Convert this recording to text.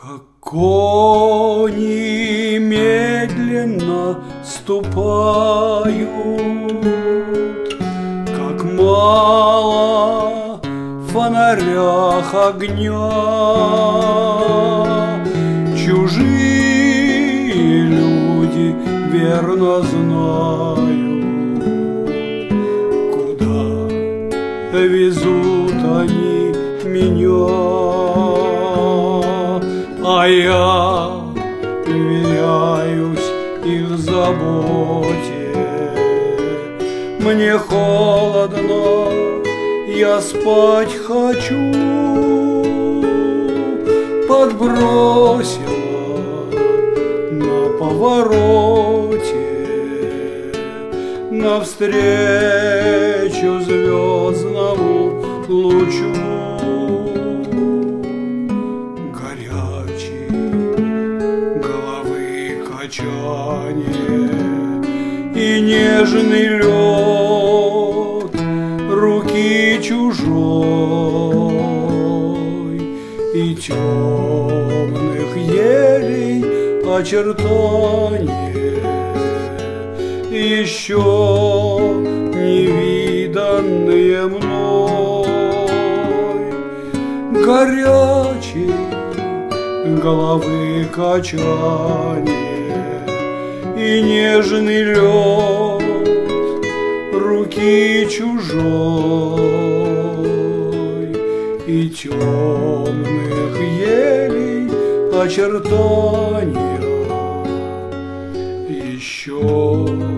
Как кони медленно ступают, как мало в фонарях огня, чужие люди верно знают, куда везут они меня. А я веряюсь их заботе. Мне холодно, я спать хочу. Подбросила на повороте навстречу звездному лучу. И нежный лед руки чужой, и темных елей очертания, еще не виданные мной, горячей головы качания. И нежный лед руки чужой, и темных елей очертания, еще